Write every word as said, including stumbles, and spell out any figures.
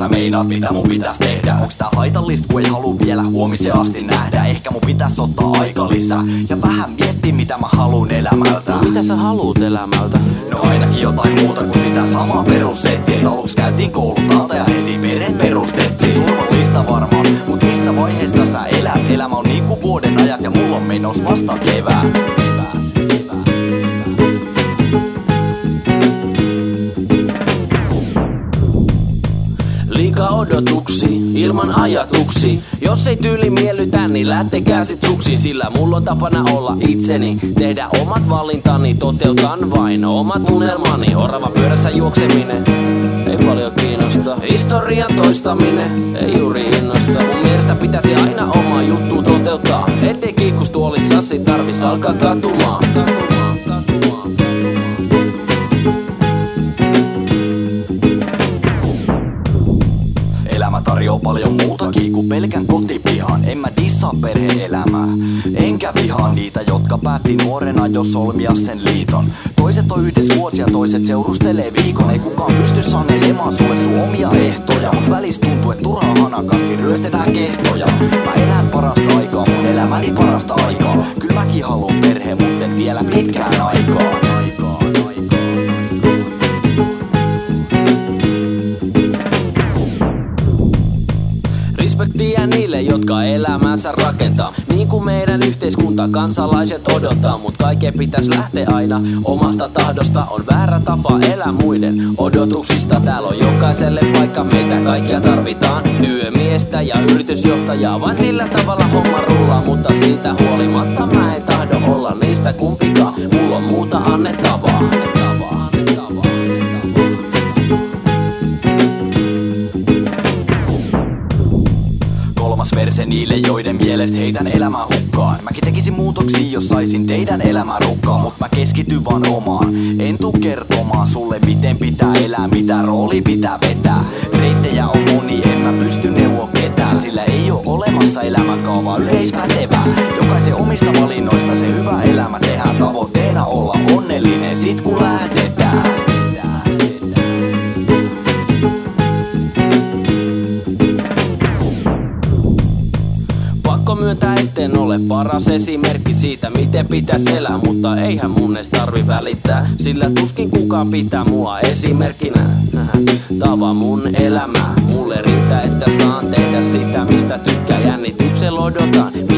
sä meinaat mitä mun pitäis tehdä? Onks tää haitallista kun ei haluu vielä huomiseen asti nähdä? Ehkä mun pitäis ottaa aika lisää ja vähän miettiä mitä mä haluun elämältä. No, mitä sä haluut elämältä? No ainakin jotain muuta kuin sitä samaa perussettiä. Et aluks käytiin koulut alta ja heti perhe perustettiin. Turvallista varmaan, mut missä vaiheessa sä elät? Elämä on niinku vuoden ajat ja mulla on menos vasta kevät. Liikaa odotuksi, ilman ajatuksi. Jos ei tyyli miellytä, niin lähtekää sit suksi. Sillä mulla on tapana olla itseni, tehdä omat valintani. Toteutan vain omat unelmani. Orava pyörässä juokseminen ei paljon kiinnosta. Historian toistaminen ei juuri innosta. Mun mielestä pitäisi aina oma juttu toteuttaa. Ettei kiikkustuolissasi tarvis alkaa katumaan. Elämä tarjoaa paljon muutakin kuin pelkän kotipihan. En mä dissaa perhe-elämää, enkä vihaa niitä, jotka päätti nuorena jo solmia sen liiton. Toiset on yhdessä vuosia, toiset seurustelee viikon. Ei kukaan pysty sanelemaan sulle sun omia ehtoja, mut välis tuntuu, et turhaa hanakasti ryöstetään kehtoja. Mä elän parasta aikaa, mun elämäni parasta aikaa. Kyllä mäkin haluun perhe, mut en vielä pitkään aikaan. Respektiä niille, jotka elämänsä rakentaa. Niin kuin meidän yhteiskunta kansalaiset odottaa. Mut kaiken pitäis lähteä aina omasta tahdosta. On väärä tapa elää muiden odotuksista. Täällä on jokaiselle paikka, meitä kaikkia tarvitaan. Työmiestä ja yritysjohtajaa, vain sillä tavalla homma rullaa. Mutta siitä huolimatta mä en tahdo olla niistä kumpikaan. Mulla on muuta annettavaa. Verse niille, joiden mielestä heitän elämää hukkaan. Mäkin tekisin muutoksia, jos saisin teidän elämää rukkaan. Mut mä keskityn vaan omaan. En tuu kertomaan sulle, miten pitää elää, mitä rooli pitää vetää. Reittejä on moni, en mä pysty neuvoa ketään. Sillä ei oo olemassa elämänkaavaa yleispätevää. Jokaisen omista valinnoista se hyvä elämä tehdään. Tavoitteena olla onnellinen sit kun lähdetään. Pakko myöntää, etten ole paras esimerkki siitä, miten pitäis elää, mutta eihän mun edes tarvi välittää. Sillä tuskin kukaan pitää mua esimerkkinä. Tava mun elämää, mulle riittää, että saan tehdä sitä, mistä tykkää. Jännityksellä odotan.